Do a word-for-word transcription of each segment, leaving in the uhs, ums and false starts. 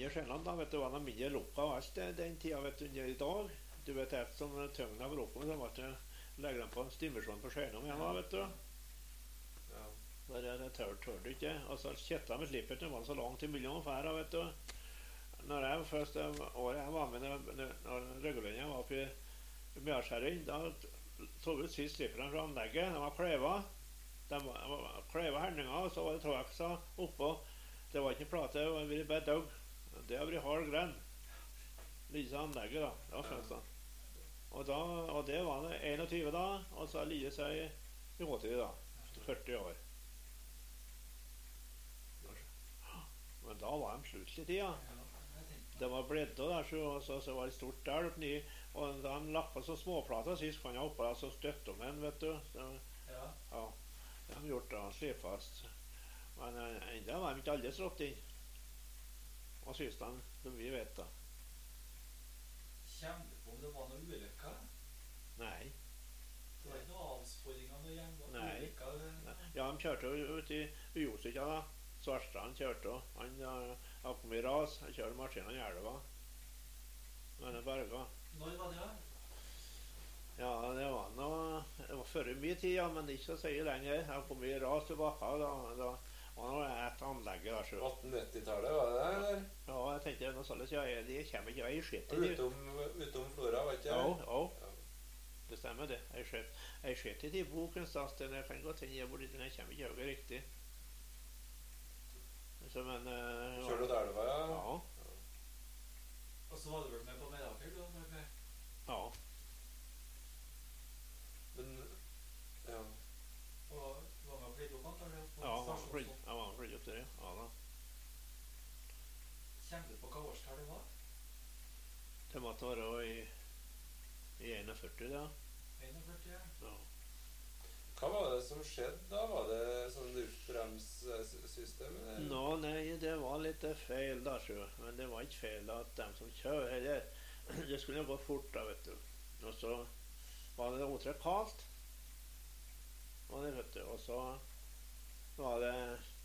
mindre skjellene da, vet du, var det mindre lukka og alt det, den tida, vet du, i dag. Du vet, et som tøngene av lukka, så var det legger dem på en stimulsjon på skjellene igjen da, vet du. Ja. Der er det tør, tør du ikke, og så kjettet med slipper til var så langt imellom færa, vet du. Når jeg første året jeg var med, når, når Røggelønja var oppe i, i Mjørskjæring, da tog ut sist slipperne fra anlegget, de var kleva. De var, var kleva herninger, og så var det tråksa oppå. Det var ikke plate, det var bare døgg. Det har vært hard gren. Lyset anlegget da, det var først da. Og, da, og det var det enogtyve da, og så lyset seg i, i åtti da, førti år. Men da var de slutt i tida. Det var bledde der, så, så, så var det stort der oppe nye, og da de lagt på så småplater sist, kan jeg oppe da, så støtte om en, vet du. Så, ja. Ja, det har de gjort da, slip fast. Men enda var de ikke alle slått inn. Og synes de, som vi vet da. Kjenner du på om det var noen ulykker? Nei. Det var ikke noen avsporing av noen jernbane? Nei. Ulykker? Ja, de kjørte jo ut i Ujosika da. Svartstrand kjørte også. Han har kommet i ras. Han kjørte maskinen i elva. Men det berga. Når var det da? Ja, det var noe... Det var før i min tid, ja, men ikke så sier lenger. Han kom i ras tilbake, da... da var det et anlegg der, så... atten-nittitallet var det der, eller? Ja, jeg tenkte noe sånn, ja, de kommer ikke i skitt. Utom, utom Flora, var ikke det? det? Ja, ja. Det stemmer det. Jeg skjøt i de boken, stasten. Jeg kan godt hende hvor den kommer ikke over riktig. Så, men... Uh, Kjør du der det var, ja? Ja. Ja. Og så var du vel med på Medaker, du? Med? Ja. Men... Ja. Og var med å flytte opp antallet? Ja, jeg var med å flytte opp der, ja da. Kjenner du på hva årstall det var? Det måtte være i, i enogførti, da. enogførti, ja. Ja. Hva var det som skjedde da? Var det sånn luftbremssystem? Nå, nei, det var litt feil da, så. Men det var ikke feil at de som kjører det, det skulle gå fort da, vet du. Og så var det åtre kaldt. Og det, vet du, og så var det...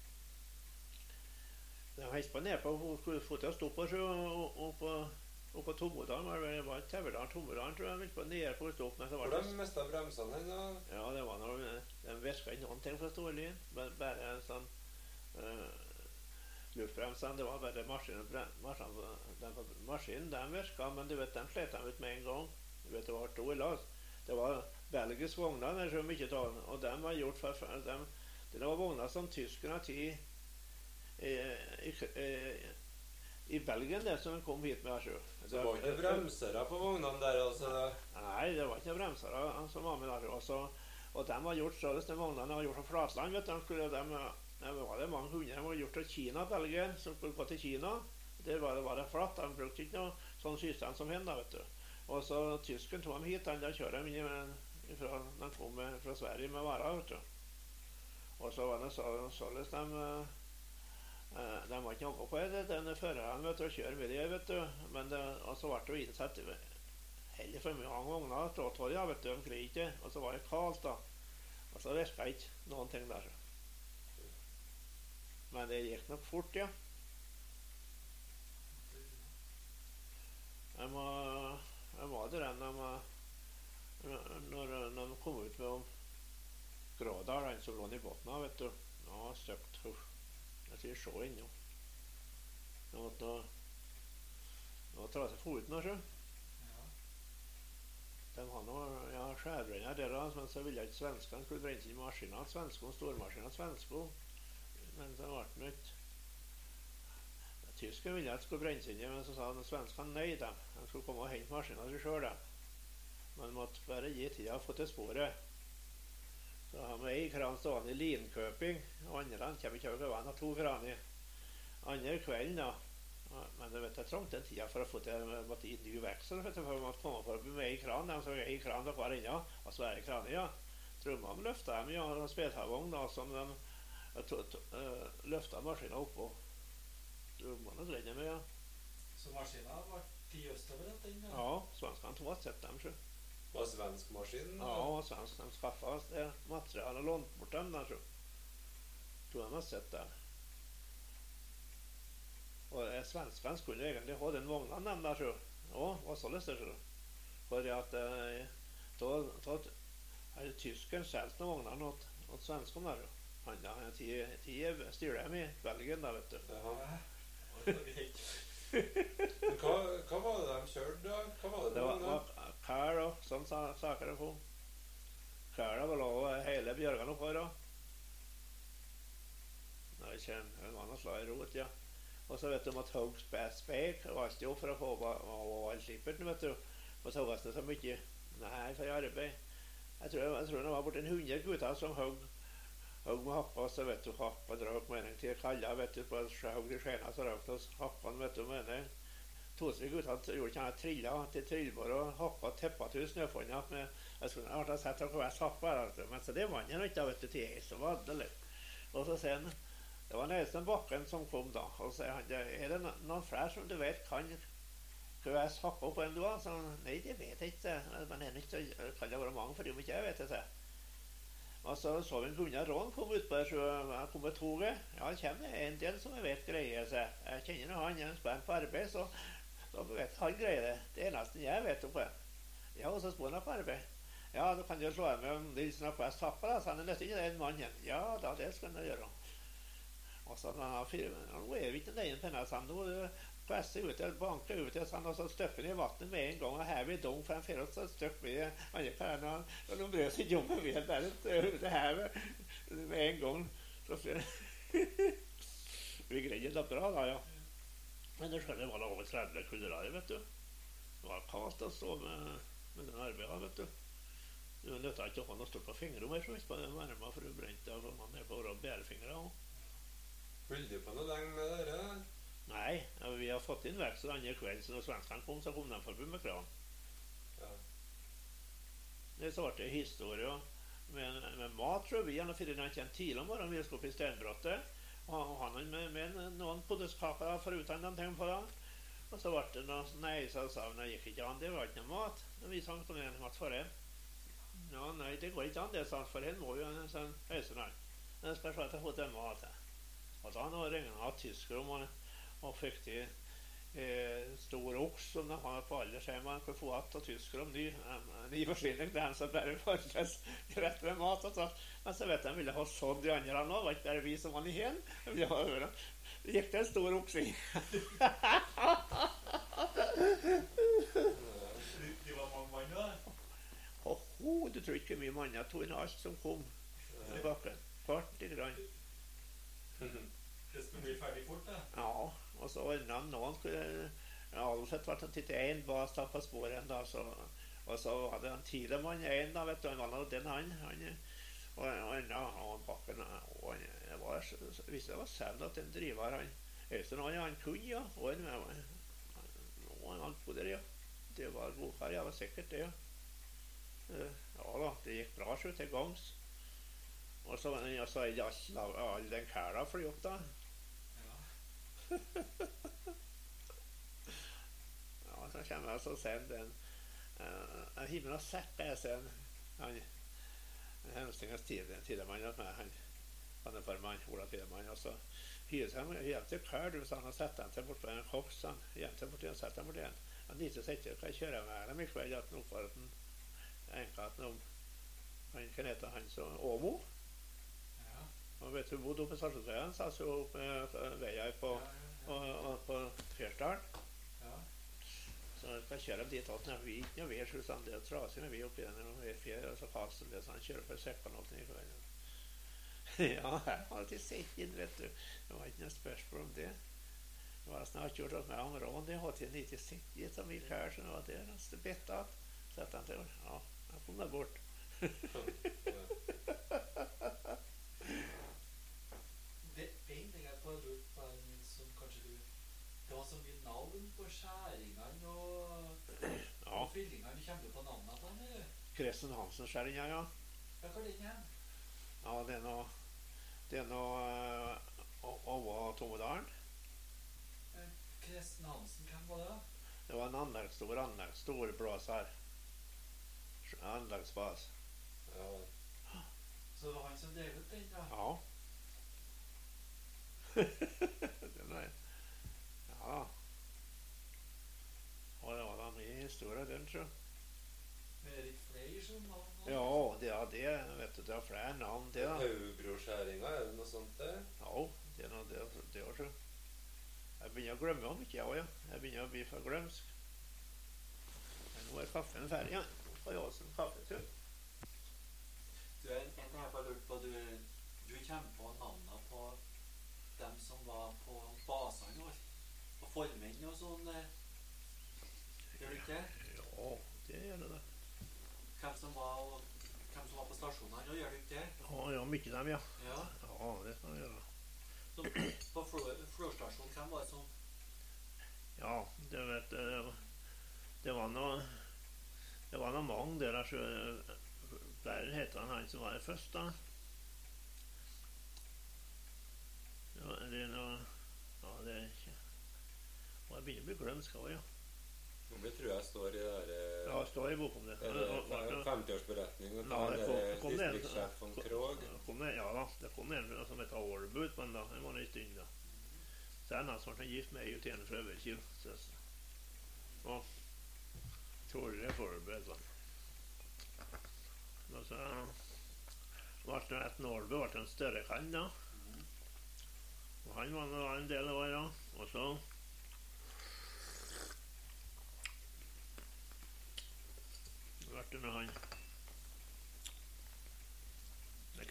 De heist på ned på, skulle få til å stå på, så, og på... Og på Tommodalen, det var ikke Teverdalen, Tommodalen, tror jeg, ville på nede på å stå opp. Hvor de mistet bremsene hen, da? Ja, det var noe, de virket ikke noen ting fra Storlien. Bare en sånn uh, luftbremsene, det var bare maskinen, maskinen, maskinen de virket, men du vet, de slet dem ut med en gang. Du vet, det var to i las. Det var belgisk vogner, det er så mye av, og de var gjort for, de, det var vogner som tyskerne til i, i, i, i Belgien, det som kom hit med her. Så det var ikke bremsere på vognene der, altså? Nei, det var ikke bremsere som var med der. Også, og de var gjort så, de vognene var gjort fra Flatland, vet du. De skulle, de, de var det mange hundre, de var gjort til Kina, Belgien, som skulle gå til Kina. Der var det, var det flatt, de brukte ikke noe sånn system som henne, vet du. Og så tysken tog dem hit, da kjører de inn fra, de kom med, fra Sverige med varer, vet du. Og så var det så, således de... De var ikke noe på det, denne føreren, vet du, å kjøre med det, vet du. Men det, og så ble det jo innsett heller for mange vogner, ståtårja, vet du, omkring ikke. Og så var det kaldt da. Og så virket ikke noen ting der. Men det gikk nok fort, ja. Jeg må, jeg må det den, når, når de kom ut med Grådal, den som lå i båten, vet du. Nå var støkt, huff. Jeg sier så inn, jo. Nå måtte nå tar jeg seg foten, altså. Ja. De har noe, ja, skjærbrenner der, men så ville ikke svenskene skulle brenne inn maskiner, svensko, stormaskiner, svensko. Men så ble det nødt. Tyskerne ville ikke skulle brenne inn, men så sa svenskene nei dem. De skulle komme og hente maskiner til selv, dem. Men de måtte bare gi tida og få til sporet. Så har vi en kran stående i Linkøping, og andre kommer ikke over vann, og to kran i. Andre kvelden da, men det vet jeg trengte en tida for å få til måtte i ny veksel, for å måtte komme for å bli med i kran, de så en kran til hver inne, og så er det kran i, ja. Trommene løftet dem, ja, og spedhavogn da, som de uh, løftet maskinen oppå. Trommene dreide dem med, ja. Så maskinen var ti østover dette inn, ja? Ja, svenskene tog sett dem, så. Var det svensk maskin? Ja, svensk, de skaffet oss det materialet og lånt bort dem der, så. Tror de har sett det. Og eh, svenskene skulle jo egentlig ha den vognen dem der, så. Og hva så lyst til, så. For at eh, da, da hadde tyskeren solgt noen vogner åt, åt svenskene der, jo. Han da, ti, ti styrer dem i Belgien da, vet du. Ja. Men hva, hva var det de kjørte da? Hva var det Det var, for noe? var kær og sånne sa- saker å få. Kæra var lov hele bjørgene oppå da. Nei, kjenner, det var noe slag i rot, ja. Og så vet du om at hogg speik og alt jo for å få alt slipperten, vet du. Og så hogges det så mye. Nei, for arbeid. Jeg tror, jeg tror det var borti en hundre gutter som hogg hogg med happa, så vet du, happa drak mening til kalla, vet du, på hogg i skjena, så rakt oss happan, vet du, mening. To-tre gutter gjorde ikke annet trilla til trillbår og happa teppa til snøfonna med, jeg skulle ha vært sett av hver happa, vet du, men så det var han ikke, vet du, til jeg som var det litt. Og så sier han, det var Nelson Bakken som kom da, og så sier han, er det noen flere som du vet kan kvs happa på en du har? Så han, nei, det vet jeg ikke, men det kan det være mange, for de må ikke jeg vet det, og så så vi en Gunnar Rån kom ut på det, så han kom med toget. Ja, det kommer en del som jeg vet greier seg. Jeg kjenner noe han, jeg er spent på arbeid, så, så vet han greier det. Det er nesten jeg vet om det. Ja, og så spør han på arbeid. Ja, da kan du slå med om Nilsen og Kvest tapper, da, så han er nødt til den mannen. Ja, da, det skal han gjøre. Og så han har fire, nå er vi ikke den penne, så han nå presser ut, eller banker ut, og så støpper han i vattnet med en gang, og her vi dong, for han får oss støpp med andre karene, og de brød seg jommen ved, der ute her med en gang. Så vi greide det bra da, ja. Men det skjønner var det over tretti kulderar, vet du. Det var kaldt å stå med, med den arbeidet, vet du. Du nødte ikke å ha noe stort på fingre om jeg tror ikke på den varmen, for du brente av man er på å bærefingre også. Holdt du på noe lenge med dere? Nei, ja, vi har fått inn vekst andre kveld, så når svenskene kom, så kom de forbi med kran. Ja. Det så ble det historie med, med mat, tror vi, gjerne fyrir han kjent tidlig om morgenen, vi skulle opp i Stenbrottet, og han hadde med, med noen poddeskaker foruten de ting på det. Og så ble det noe, nei, så sa han, det gikk ikke an, det var ikke noe mat. Og vi sa om en mat for en. Ja, nei, det går ikke an, det sa han, for en må jo en sånn høysenær. Men jeg skal se at jeg har fått en mat her. Og da han ringte av tysker om han og fikk til eh, stor oks som de har på alle skjemaer for få hatt og tysker om ny, en, ny forsyning til han som bare fantes rett med mat og sånn. Men så vet jeg, de ville ha sånn de andre nå, det var ikke bare vi som var i hen, de ville ha øre. Det gikk til en stor oks i. De var mange mann da? Åhå, du tror ikke mye mann, jeg tog inn alt som kom i bakken. Kvart i grann. Det skulle bli ferdig fort da? Ja, og så ordnet noen skulle, ja, Alfred var til en bas da på sporen da, så, og så var det en Tidemann en da, vet du, han var nå den han, han, og han, og bakken, og han, det var, hvis det var selv at den driver han, Øystein han, han kunne, ja, og han, og han, han bodde der, ja, det var god kar, ja, var sikkert det, ja. Ja da, det gikk bra så til gangs. Og så var det all den kæra fly opp da. Ja. Ja, så kommer jeg så sent en uh, himmel og sett det sen han henstingens tidemann at meg han han er formann Ola Tidemann og så hyret han hjem til kær du sa han har sett han til bort på en koks han hjem til bort igjen sett han bort igjen han dit og sett kan jeg kjøre med dem i kveld at noe for at han enkaten om han kan hete han så Åmo. Og vet du, bodde oppe i Sarsjøsveien, satt jo opp med veier på, Ja, ja, ja. og, og på Fjersdal. Ja. Så jeg skal kjøre dem dit at når vi ikke vet hvordan det er trasig når vi er oppi den og vi er fjerde, og så kaster det så han kjører for sekkene og ting. Ja, jeg har alltid sett inn, vet du. Det var ikke noe spørsmål om det. Det var snart gjort at meg andre og det hadde jeg ikke sett inn som gikk her, så det var det nesten bedt av. Så at han til, ja, han kom der bort. Det er en ting jeg bare lurt på, Nils, som kanskje du... Det var så mye navn på skjæringene og, Ja. og fyllingene. Du kommer på navnet på han, eller? Kristen Hansen-skjæringa, ja. Ja, hva er det igjen? Ja, det er noe, det er noe uh, over Tomodalen. Eh, Kresten Hansen, hvem var det da? Det var en anlegg, stor anlegg, stor blåser. Anleggsbas. Ja. Så det var han som drev ut den da? Ja. Den er, det er flere navn til, da. Haugbroskjæringa, er det noe sånt det? Ja, det er noe det, det også. Jeg begynner å glemme om ikke jeg også, ja. Jeg begynner å bli for glemsk. Men nå er kaffen ferdig, ja. Nå får jeg også en kaffetur. Du, en, en ting jeg bare lurt på, du, du kommer på navnene på dem som var på basene og, og formenn og sånn, eh, gjør du ikke? Ja, det gjør det da. Hvem som var, og, hvem som var på stasjonene, og gjør du ikke det? Ja, ja, mye dem, ja. Ja. Ja, det kan jeg gjøre. Så på Flårstasjonen, hvem var det som... Ja, det vet jeg, det var noe, det var noe mange der, så der heter han han som var det først da. Ja, det er noe, ja, det er ikke, og jeg begynner å bli glemsk også, ja. Det tror jeg står i der... eh, Ja, det står i bok om det. Er det femtiårsberetning og Ja, det kom- der kom det en- distriktssjef von Krog? Det kom det, ja da, det kom en som heter Ålbut, men da, det var en stund da. Så er han som var gift med ei utjene fra Øverkil. Og Tore Ålbut, da. Og så ble det etter Ålbut, ble det en større kall da. Og han var nå en del år, ja. Og så ble det med han. Nei.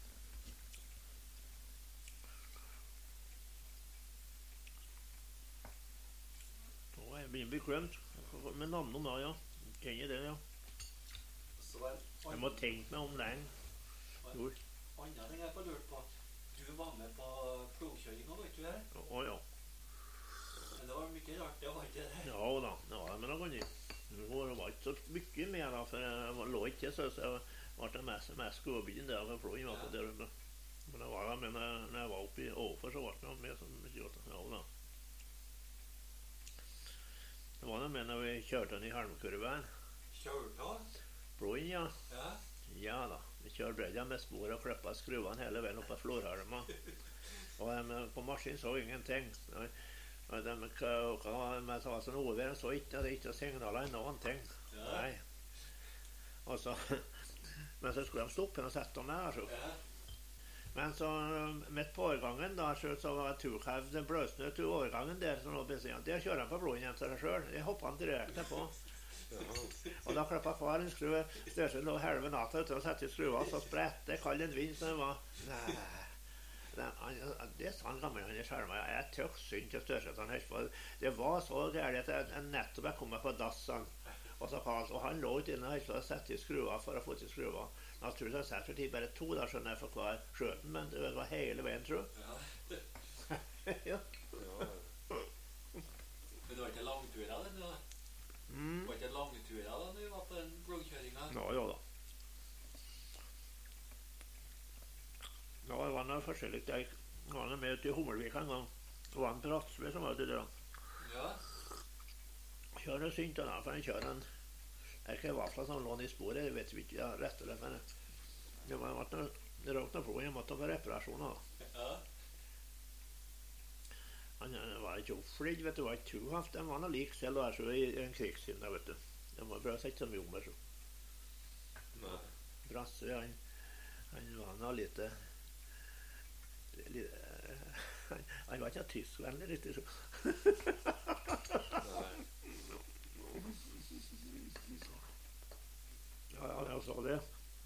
Nå er jeg begynner å bli glemt. Med navnet da, ja. Kjenner det, ja. Så var det Jeg må tenke meg om lenge. Jo. Andre ting jeg bare lurt på, du var med på plogkjøringa, vet du det? Å ja. Men det var mye rart, det var ikke det? Ja da, ja, men det kan jeg. Det var ikke så mye mer da, for jeg lå ikke så, så jeg ble mest, mest skåbyen der for ploggen var på der oppe. Men jeg var da, men jeg, når jeg var oppe i overfor, så ble det med sånn mye godt. Ja da. Det var noe med når vi kjørte den i halmkurven. Kjørte da? Ploggen, ja. Ja. Ja da, vi kjørte bredja med spor og klippet skruvene hele veien oppe av florhalma. Og de på maskinen så ingenting. Og de med ta sånn overen så ikke, det er ikke signaler i noen ting. Ja. Nei. Og så, men så skulle de stoppe og sette dem der, altså. Ja. Men så midt på årgangen da, så, så var turkhev, den bløsende til årgangen der, som lå bensin. Der kjører han på bloden hjem til seg selv. Jeg hoppet han direkte på. Og da klippet far en skruve, størrelse lå halve natta uten å sette i skruva, så spredte kall en vind som det var. Nei. Det, han, det sa han gammel han i skjermen. Jeg tøk synd til størrelse han på. Det var så gærlig at jeg, jeg nettopp jeg kom meg på dassen. Og så kaldt, og han lå ikke inne og sette i skruva for å få til skruva. Naturligvis har jeg sett for tid bare to, da skjønner jeg for hver skjøten, men det var hele veien, tror jeg. Ja. Ja. Ja. Men det var ikke langturer da? Det Mm. var ikke langturer da når vi var på den blogkjøringa? Ja, ja da. Ja, det var noe forskjellig. Jeg var med ut i Hummelvik en gang. Det var en Bratsby som var ute der. Ja. Kjører synt da, for han kjører en... Det er ikke vafler som lå i sporet, det vet vi ikke, ja, rett eller slett, men det var noe, det råkte noe på, jeg måtte få reparasjoner da. Ja. Han var ikke oppflydd, vet du, var ikke truhaft, de var noe lik selv og er så i en krigssyn, vet du. De var bra sett som vi om, så. Nei. Brasse, han, han var noe lite... lite han, han var ikke tyskvennlig, riktig så. Nei. Ja, ja, jeg så det.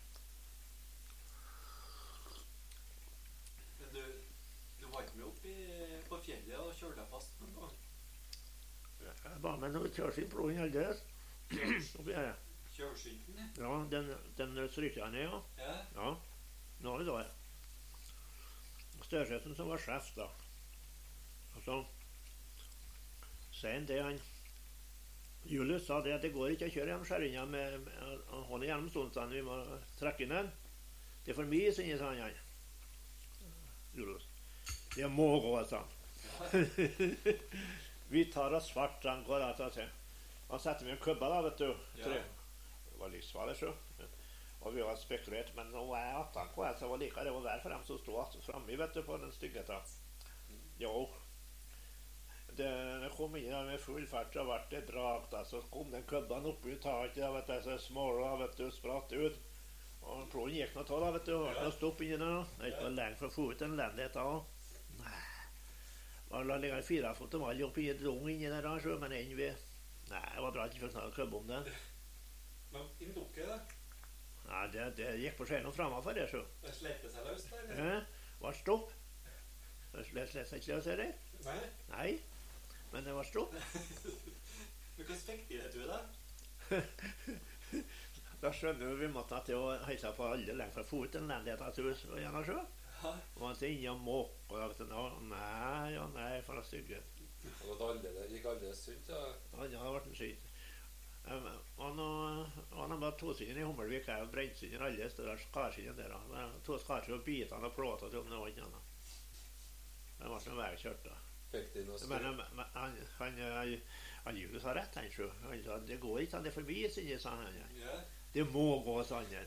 Men du, du var ikke med opp i, på fjellet og kjørte deg fast noen gang? Jeg var med noe kjørsyn på en aldeles. Oppi her. Kjørskynten? Ja, den, den stryker jeg ned, ja. Ja. Ja, nå er det da. Størseten som var sjef da. Og så sier han det, han Julius sa det at det går ikke å kjøre gjennom skjæringa med, med hånden gjennom stånden, vi må trekke inn den. Det er for mye, sier han, han. Julius. Det må gå, sa han. Vi tar oss svart, han går av til seg. Han setter vi en kubba da, vet du. Ja. Det var livsfarlig, så. Og vi var spekulert, men nå er jeg atten på, så var like det var vær for dem som stod fremme, vet du, på den styggeta. Jo. Det, det kom inn der med full fart og vært det drag, da, så kom den kubban opp ut taket, vet du, så småla, vet du, spratt ut. Og plogen gikk nå ta da, vet du, og Ja. ja. stopp inni der. Det er ikke Ja. lenge for å få ut en lendighet da. Nei. Og la ligge en firefot og mal oppi et rom inni der da, så, men enn vi... Nei, det var bra at jeg fikk snart klubbe om det. Men inn dukket, da? Nei, det, det gikk på skjenen fremme for det, så. Det slepte seg løs, da? eller? Ja, var stopp. Det slett slett ikke løs, er det? Nei? Nei, men det var stopp. Men hvordan fikk de det, du, da? Da skjønner vi vi måtte til å heise på alle lenge for å få ut en lendighet av hus og gjerne så. Ja. Og man sier inni og måk, og da vet du, nå, nei, ja, nei, for å stygge. Og det alle, det gikk alle sunt, ja. Han har vært en skyt. Um, og nå, og han var tosynen i Hummelvik, jeg og brennsynen alle steder, skarsynen der. Da. To skarsyn og bitene og plåta til om det var ikke annet. Det var som veikjørt da. Fikk de noe Men, skryt? men han, han, han, han Julius har rett, han så. Han sa, det går ikke, han er forbi, sier han. Ja. Det må gå, sa han.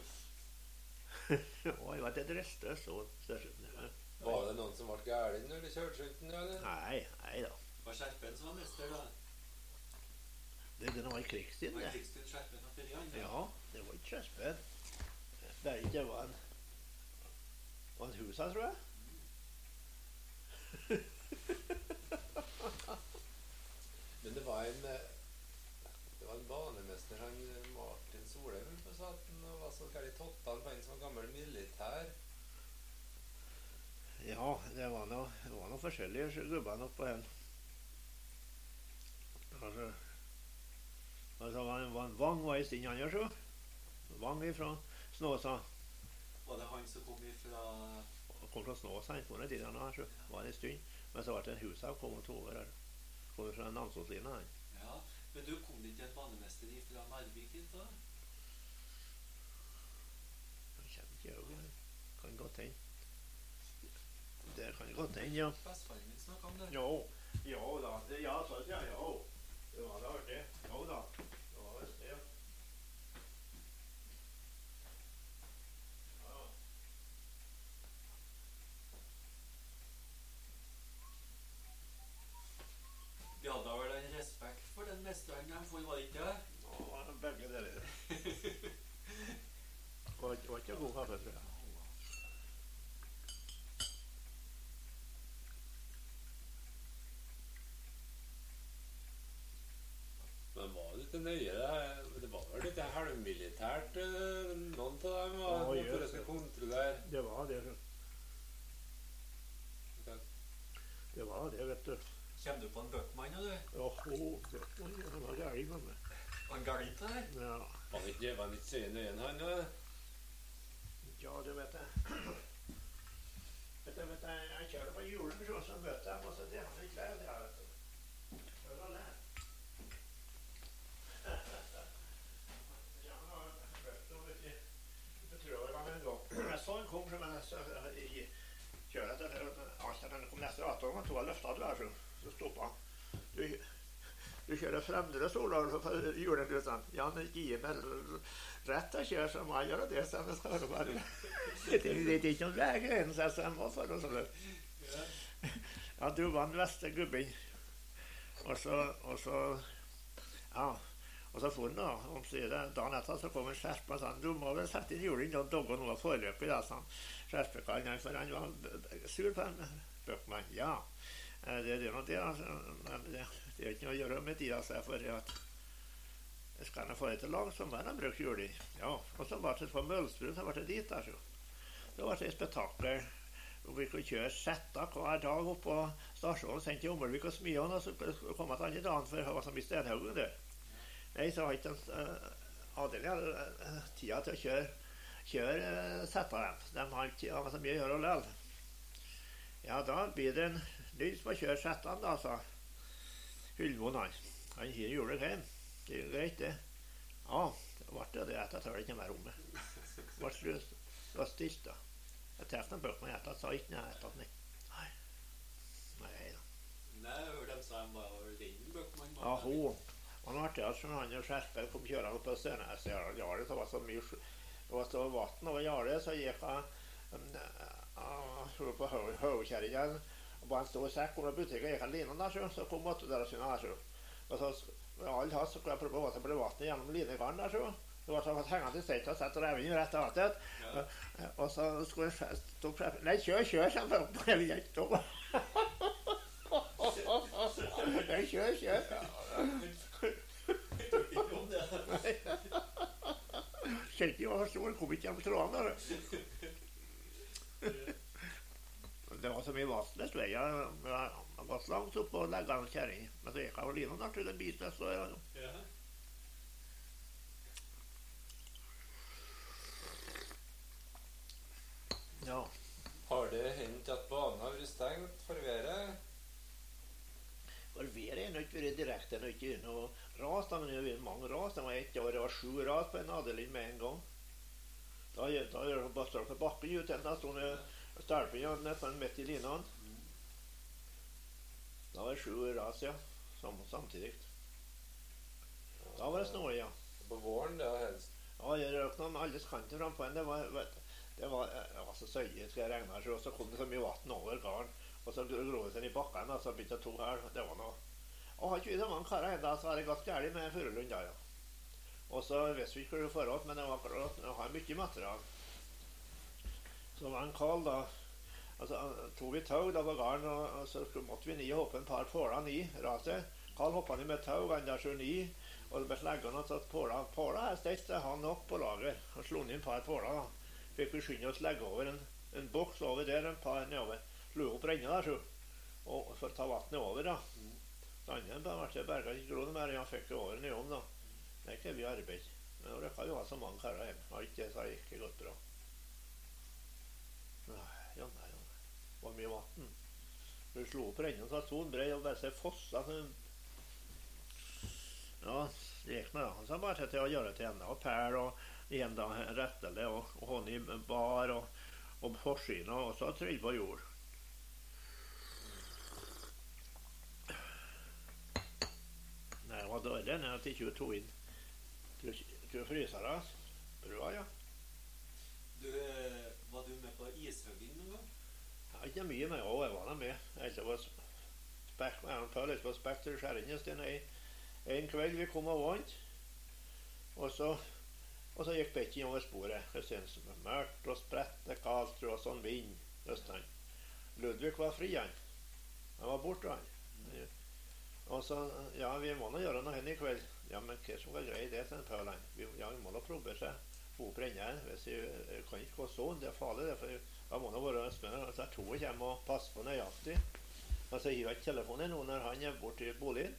Og jeg vet, det drøste så. Var det noen som ble gæren når de kjørte rundt den, eller? Nei, nei da. Var Skjerpen som var mester, da? Det, det var i krigstiden, Var det. Krigstuen Skjerpen og Fyrre andre? Ja, det var ikke Skjerpen. Det er ikke var en, var en hus her, tror jeg. Men det var en eh, det var en banemester, han eh, Martin Solheim på saten, og var så gærlig tottan på en som var gammel militær. Ja, det var noe, det var noe forskjellige gubber oppe på den. Altså, altså var en, var en Vang var i stinn han gjør så. Vang ifra Snåsa. Var det han som kom ifra Han kom fra Snåsa, han kom ned til han her, så var det en stund. Men så var det en hus her, kom og tog over her. Kom fra Namsåslinja, han. Ja, men du kom ikke en banemester ifra Narvik hit, da? Jeg kjenner ikke øynene. Kan godt hende. Det kan godt hende, ja. Bestefaren min snakket om det. Jo, jo da. Det, ja, så sier jeg, jo. Det var det artig. Jo da. Det var visst det. Ja. Vi hadde vel en respekt for den mesteren de får, var det ikke det? Nå var det begge deler. Det var, det var ikke god kaffe, tror jeg. Men var det litt nøye, det her? Det var vel litt halvmilitært, eh, noen av dem, Ja, var, ja. for å skal kontrollere. Det var det. Det var det, vet du. Kjem du på en Bøckmann, du? Åhå, han var gæring med meg. Han galt der? Ja, Var det ikke, var det ikke søye nøyen, han, ja? ja, det vet jeg. Vet du, vet jeg, jeg kjører på julen, så, så møter jeg, og så det har jeg ikke lært, det her, vet du. Hør og lær. Ja, jeg har møtt noe, vet du. Det tror jeg var en gang. Jeg så han kom, men jeg så, i kjøret etter, alt han kom neste raton, og tog han løftet du her, så, så stoppet han. Du, du kjører fremdere solar for julegruten. Ja, men ikke gi meg rett til å kjøre, så må jeg gjøre det, så jeg skal bare... Det er ikke noen veien, så jeg må for og sånn. Ja, du var den beste gubben. Og så, og så, ja, og så for han da, om siden, dagen etter så kom en skjerpe og sa, du må vel sette inn julen, og dogge noe forløpig, da, sa han. Skjerpekaren, for han var sur på en Bøckmann. Ja, det er noe det, altså, men det, det er ikke noe å gjøre med tida, så jeg får at jeg skal få det til lag, så må jeg bruke julen. Ja, og så var det på Mølsbrun, så var det dit der, så. Det var et spektakel, hvor vi kunne kjøre setta hver dag opp på stasjonen, sendt til Ommelvik og Smion, og så kom jeg til andre dagen, for det var så mye stenhaugen der. Nei, så har ikke en uh, avdeling uh, tida til å kjøre, kjøre uh, setta dem. De har ikke har så mye å gjøre og lel. Ja, da blir det en ny som har kjørt settene, da, sa Hyllmoen han. Han gir julen hjem. Det er jo greit, det. Ja, det ble det det etter, jeg tør ikke mer om det. Det var slutt. Det var stilt, da. Jeg trefte en Bøckmann etter, sa ikke noe etter, nei. Nei. Nei, da. Nei, jeg hørte dem sa han var den Bøckmann. Ja, hun. Han var artig, altså, han og Skjerpen kom kjørende opp på Stønes, ja, Jarle, så var det så mye, det var så vatten over Jarle, så gikk jeg, jeg tror på Høvkjerringen, og bare en stor sekk under butikken, gikk en linen der, så, så kom åtte der og sinne her, så. Og så, med all hast, så kunne jeg prøve å vate på vannet gjennom linegaren der, så. Så ble han hengende i stedet og sett reven rett av det. Ja. Og så skulle jeg stå på Nei, kjør, kjør, sa han. Jeg vil ikke stå. Nei, kjør, kjør. Skjønte jo hva stor, kom ikke hjem trådene. Det var så mye vastløst vei. Jeg var så langt opp og legget en kjæring. Men så gikk jeg og livet natt til den biten. Så jeg... Ja. Ja. Har det hendt at banen har vært stengt for været? For været er ikke vært direkte, det er ikke noe ras, men det har vært mange ras. Det var ett år, det var sju ras på en Adelin med en gang. Da gjør det bare på bakken ut, da stod det stelpen nesten midt i linene. Da var det sju ras, ja, samtidig. Da var det snø, ja. På våren, det har helst. Ja, jeg røk noen alles kanter frem på en, det var, vet du, det var, det var så søye, skal jeg regne her, og så kom det så mye vatten over garen, og så grå det seg i bakken, og så begynte jeg to her, det var noe. Og har ikke vi det mange karer enda, så var det ganske gærlig med Furulund der, ja. Og så visste vi ikke hvor det forhold, men det var akkurat, det har mye material. Så var en Karl da, altså tog vi tau da på garen, og, og så måtte vi ni hoppe en par påler ni, raset. Karl hoppet ni med tau, han der så ni, og det ble leggene at påler, påler er stelt, det har nok på lager, og slo inn en par påler da. Fikk vi skynde oss legge over en, en boks over der, en par nedover. Slo opp rennet der, så. Og for å ta vattnet over, da. Så andre ble det berget ikke gråd mer, jeg fikk det over nedom, da. Det er ikke vi arbeid. Men det kan jo ha så mange karer hjemme. Alt det sa ikke gått bra. Nei, ja, nei, ja. Det var mye vatten. Vi slo opp rennet, så stod brei og bare se fossa. Ja, det gikk med, så bare til å gjøre til enda, og pæl, og igjen da rettele og, og hånd i bar og, og forsina og så trill på jord. Nei, det var dårlig når jeg ikke tog inn til frysere. Brua, ja. Du, var du med på ishugging noen gang? Ja, ikke mye, men også, jeg var der med. Jeg var spekk, jeg var litt på spekk til skjæringen en kveld vi kom og vant. Og så Og så gikk Betty over sporet. Det synes det var mørkt og sprette, kaldt og sånn vind. Østland. Ludvig var fri, han. Han var borte, han. Og så, ja, vi må nå gjøre noe henne i kveld. Ja, men hva som var grei det, til en pølen? Ja, vi må nå probe seg. Få opp renneren. Hvis jeg, jeg kan ikke gå sånn, det er farlig, det, for da må nå være østmenn. Så jeg tror jeg kommer og passer på nøyaktig. Men så hiver jeg ikke telefonen nå når han er borte i boligen.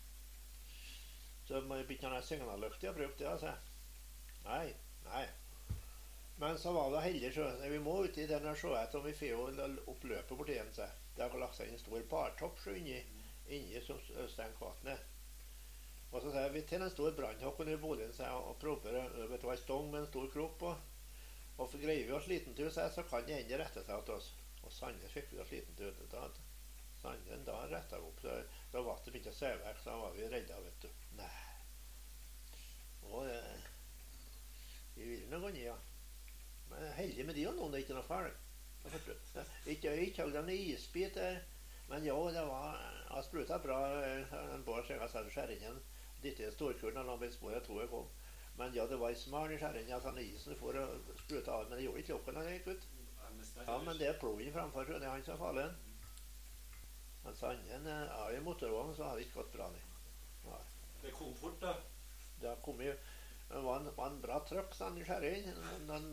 Så må jeg bytte den signallykten og bruke det, altså. Nei, nei. Men så var det heldig, så vi må ut i den og se etter om vi får opp løpet bort igjen seg. Det har lagt seg en stor bartopp så inni, inni som stengt vattnet. Og så sier vi til en stor brannhokken i boligen seg og prober, vet du hva, en stong med en stor krok på. Og for greier vi oss liten tur, så kan det hende rette seg til oss. Og sannelig fikk vi oss liten tur. Da, sannelig, da rettet vi opp. Så, da vattnet begynte å se vekk, så var vi redda, vet du. Nei. Og eh, vi vil noe ganger, ja. Men heldig med de og noen, det er ikke noe farlig. Ikke ikke høyde en isbit der. Men jo, det var, jeg sprutet bra, en bål som jeg satt i skjæringen. Ditt i storkuren, og la sporet to jeg kom. Men ja, det var en smal i skjæringen, altså isen for å sprute av, men det gjorde ikke lokken når jeg gikk ut. Ja, men det er plogen fremfor, så det er han som er farlig. Men sannheten er i motorvogn, så har det ikke gått bra, nei. Det kom fort, da. Det kom jo, det var en, var en bra trøkk, sånn i skjæringen.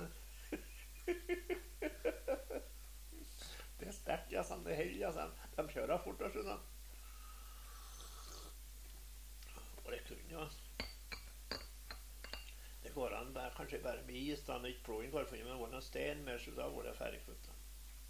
Det er sterkt, ja, sånn, det er heldig, ja, sånn. De kjører fort, og sånn. Og det kunne, ja. Det går an, bare, kanskje bare med is, da, når ikke plogen går for, men det var noen sten med, så da var det ferdig fullt, da.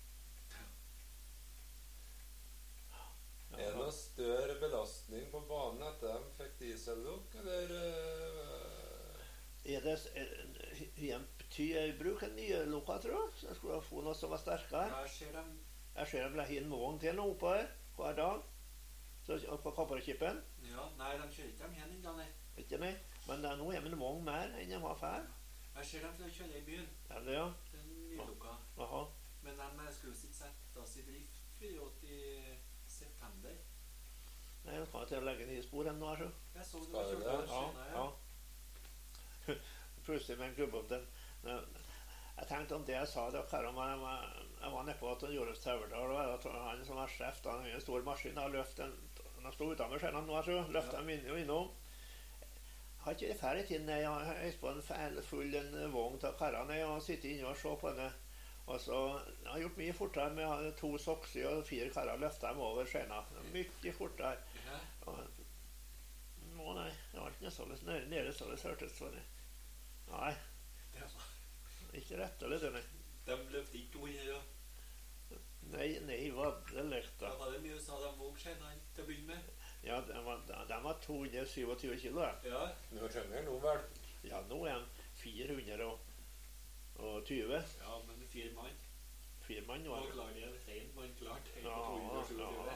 Er det noe større belastning på banen etter de fikk diesellokk, eller? Uh... Er det jeg bruker nye lokka, tror jeg, så jeg skulle få noe som var sterkere. Ja, jeg ser dem. Jeg ser dem vil ha en vogn til noe oppe her, hver dag, så på Kapparkippen. Ja, nei, de kjører ikke dem hen enda, nei. Ikke nei, men det er noe en vogn mer enn de var før. Jeg ser dem til å kjøre i byen. Er det, ja? Den nylokka. Aha. Men de skulle ikke sette oss i drift for i september. Nei, jeg skal til å legge nye spor ennå, altså. Jeg så det Skal var du kjørt det? av Ja, skyene, ja. plutselig med en gubbe om den. Jeg tenkte om det jeg sa til dere, om jeg, jeg var nede på at Joris Tauerdal, og han som var sjef, da, en stor maskin, da løftet en, han stod utenfor skjønne nå, jeg tror, løftet dem inn, innom. Jeg har ikke vært ferdig til når jeg har på en feil, full en vogn til karene, og sitte inne og se på henne. Og så jeg har gjort mye fortere med to sokser og fire karer løftet dem over skjønne. Mye fortere. Og, nå nei, det var ikke så litt nede, nede så det hørtes sånn. Nei. Ikke rett eller det, nei. De løftet ikke to hundre, ja. Nei, nei, hva det lekte. Da var det mye, sa de våg skjønne til å begynne med. Ja, de var, de var to hundre syttisju kilo. Ja. Nå skjønner jeg nå vel. Ja, nå er de fire hundre tjue. Ja, men fire mann. Fire mann var Nå det. klarer det en mann klart. Ja, Ja, ja.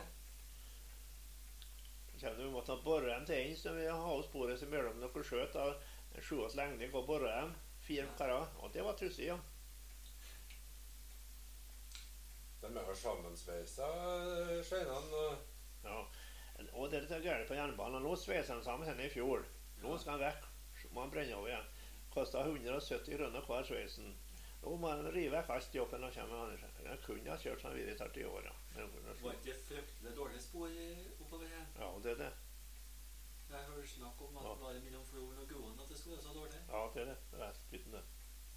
Så vi måtte borre dem til en, så vi har hos sporet som mellom dere skjøt av sju års lengde og borre dem. Fire karer, og det var trussig, ja. De er jo sammensveisa, skjønnene. Ja. Og det er litt gærent på jernbanen. Nå sveiser de sammen henne i fjor. Nå skal han vekk. Så må han brenne over igjen. Kostet hundre og sytti kroner hver sveisen. Nå må han rive vekk alt i jobben og komme med andre. Jeg kunne ha kjørt sånn videre i år, ja. Var ikke fryktelig dårlig spor oppover her? Ja, det er det. Jeg hører snakk om at Ja. det var mellom Floren og Goen at det skulle være så dårlig. Ja, det er det. Det er vestbiten det.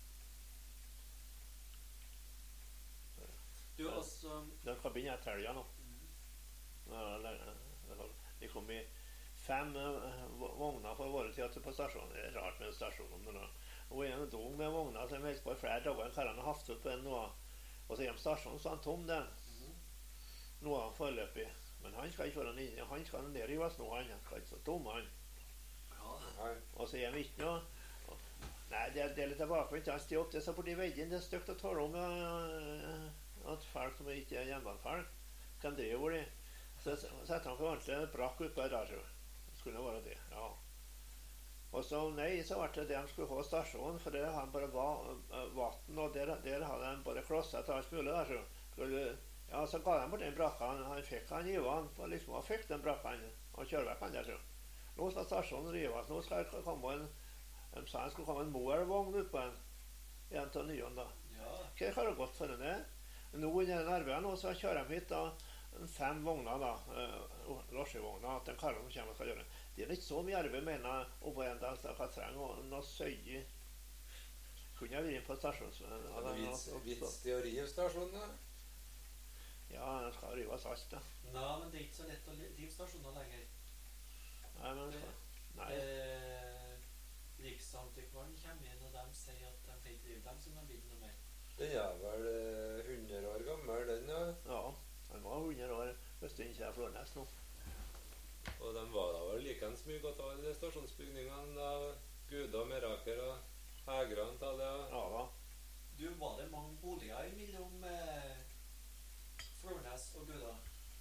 Du, altså... Den kan begynne etter helga nå. Ja, de kom i fem uh, vogner for våre teater på stasjonen. Det er rart med en stasjon om det nå. Og en dong med vogner som helst på i flere dager. En karene haftet ut på en noe. Og så hjem stasjonen, så han tom den. Noe av forløpig. Men han skal ikke være inne. Han skal nedrives nå, han. Han skal ikke så tom, han. Ja, Nei. Og så hjem ikke noe. Og, nei, det er, det er litt tilbake. Han stod opp det så borti veggen. Det er stygt å tale om uh, at folk som ikke er hjemmefolk kan drive hvor de. Så setter han for ordentlig en brakk utpå der, så skulle det være det, ja. Og så, nei, så var det det de skulle få stasjonen, for der har han bare vatten, og der, der hadde han bare klosset til alt mulig der, så skulle, ja, så ga han bort den brakka, han, han fikk han Ivan, og liksom han fikk den brakka, og kjører vekk han der, så. Nå skal stasjonen rives, nå skal det komme en, de sa han skulle komme en moervogn ut på en, igjen til nyen da. ja. Hva har det gått for henne? Nå under den arbeidet nå, så kjører de hit da, fem vogner da, uh, losjevogner, at den karren som kommer skal gjøre. Det er ikke så mye arbeid, mener jeg, oppå en dag, så jeg trenger noe søye. Kunne jeg vært inn på stasjonen? Er det vits, vits til å rive stasjonen, da? Ja, den skal rives alt, da. Nei, men det er ikke så lett å drive stasjoner lenger. Nei, men, nei. Eh, Riksantikvaren kommer inn, og de sier at de får ikke drive dem som de vil noe mer. Den er vel eh, hundre år gammel, den, ja. Ja, den var hundre år, hvis det ikke er Flornes nå. Og de var da vel likens mye godt av alle stasjonsbygningene, da. Guda, Meraker og Hægran, ta det. Ja da. Du, var det mange boliger mellom eh, Flornes og Guda?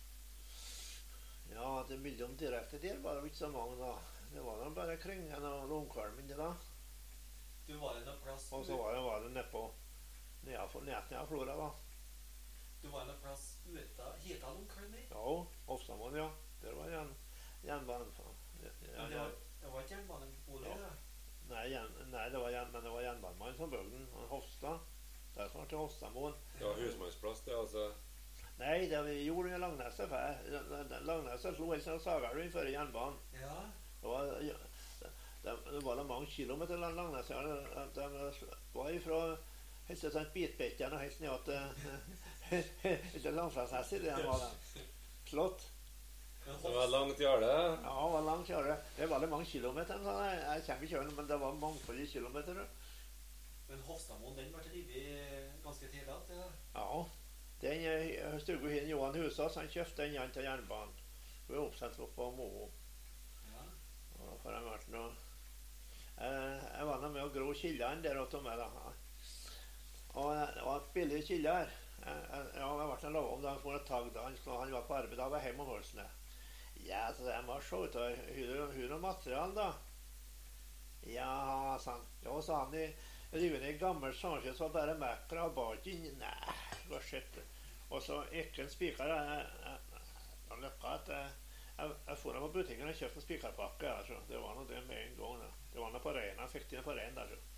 Ja, det mellom direkte der var det ikke så mange da. Det var da bare Kringen og Lomkalmen det da. Du, var det noe plass... Og så var det, var det nedpå, nedfor nedten av Flora da. Du var det noe plass ute... Hita Lomkalmen? Ja, Hofstamon, ja. Der var en jernbanen. Ja, Ja, det, var, det var ikke jernbanebolig, Ja. da? nei, jen, nei, det var, jen, men det var jernbanemann som bygde den, han Hofstad. Det er snart til Hofstamon. Ja, husmannsplass, det, altså. Nei, det vi gjorde i Langneset før. Langneset slo helt sånn Sagarlund før jernbanen. Ja. Det var, ja, det, det, det var det mange kilometer lang Langneset. Ja, de, de var ifra helt til sånn Bitbekken og helt ned til helt Langflansnesset, det var det. Slott. Det var langt gjerde. Ja, det var langt kjøre. Det var det mange kilometer, så jeg, jeg kommer ikke kjøren, men det var mangfoldige kilometer. Men Hofstamon, den ble revet ganske tidlig, at det da? Ja, den stod hin Johan Husas, han kjøpte den igjen til jernbanen. Vi var oppsett opp på Moho. Ja. Og for han vært noe... Eh, jeg var nå med å gro kildene der åt meg da. Og det var et billig kilder. Jeg, jeg, jeg har vært en lov om da han får et tag da. Han, han var på arbeid, da var jeg hjemme om Holsene. Ja, så jeg må se ut av hur og material da. Ja, sa han. Ja, sa han i riven i gammel sankjøs var bare mekker av baken. Nei, hva skjedd? Og så ikke en spiker. Jeg, jeg, jeg lykka at jeg, jeg, jeg får på butikken og kjøpte en spikerpakke. Altså. Det var noe det med en gang. Da. Det var noe på reien. Jeg fikk det på reien der. Så.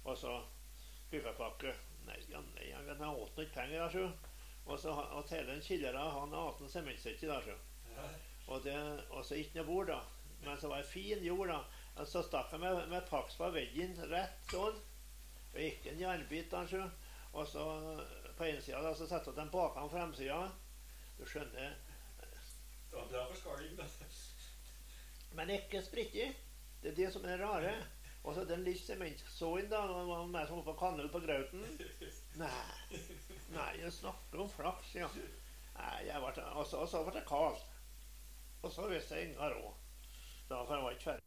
Og så Byggepakke. Nei, ja, nei, han han åt ikke penger, der, sjø. Og så ha- og hele den killeren, han åt en sementsetti der, sjø. Ja. Og, det, og så ikke noe bord, da. Men så var det fin jord, da. Og så stakk jeg med, med paks på veggen, rett sånn. Og ikke en jernbit, da, sjø. Og så på ene sida, da, så satte jeg den bakom fremsida. Du skjønner. Det var bra forskalling, da. Men ikke sprittig. Det er det som er det rare. Og så den litt sementsåen, da. Det var mer som på kanel på grauten. Nei, nei, jeg snakker om flaks, ja. Nei, jeg ble, og så, og så ble det kaldt. Og så visste jeg ingen råd. Da for jeg var ikke ferdig.